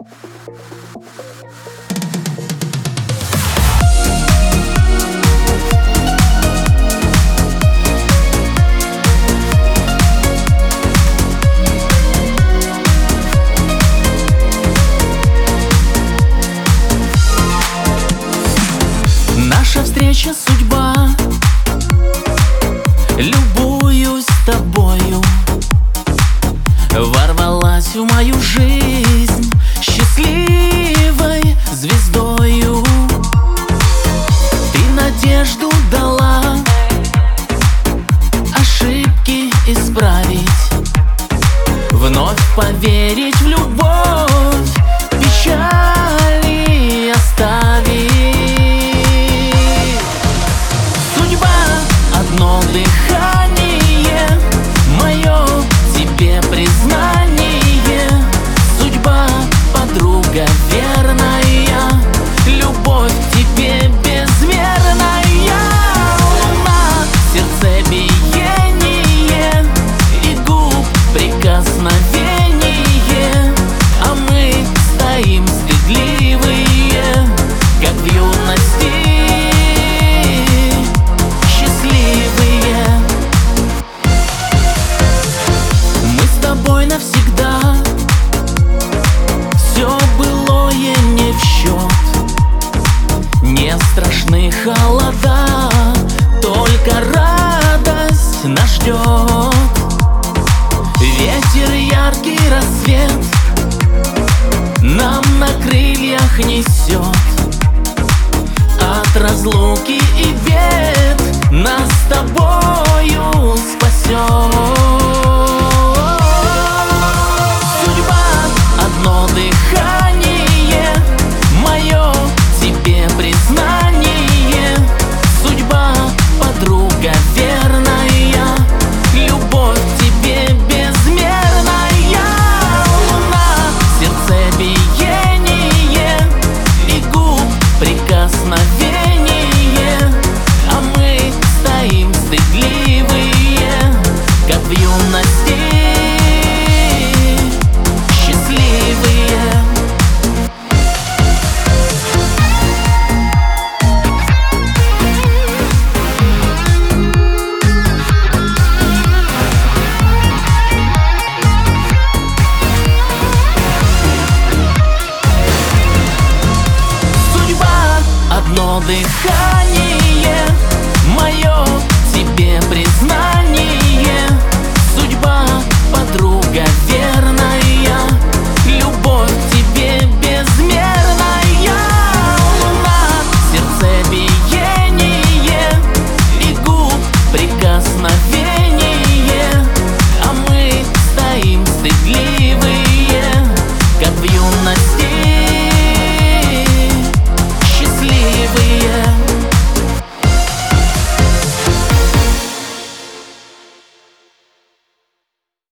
Наша встреча судьба, любуюсь тобою, ворвалась в мою жизнь счастливой звездою. Ты надежду дала ошибки исправить, вновь поверить в любовь, печали оставить. Одно дыхание, мое тебе признание. Судьба, подруга верная, любовь к тебе безмерная. Луна, сердцебиение и губ прикосновение, а мы стоим стыдливые, как в юности. Навсегда все былое не в счет, не страшны холода, только радость нас ждет. Ветер, яркий рассвет нам на крыльях несет, от разлуки и бед нас с тобою спасет. Одно дыхание, мое тебе признание. Судьба, подруга верная, любовь к тебе безмерная. Луна, сердцебиение и губ прикосновение, а мы стоим стыдливые, как в юности. Одно дыхание.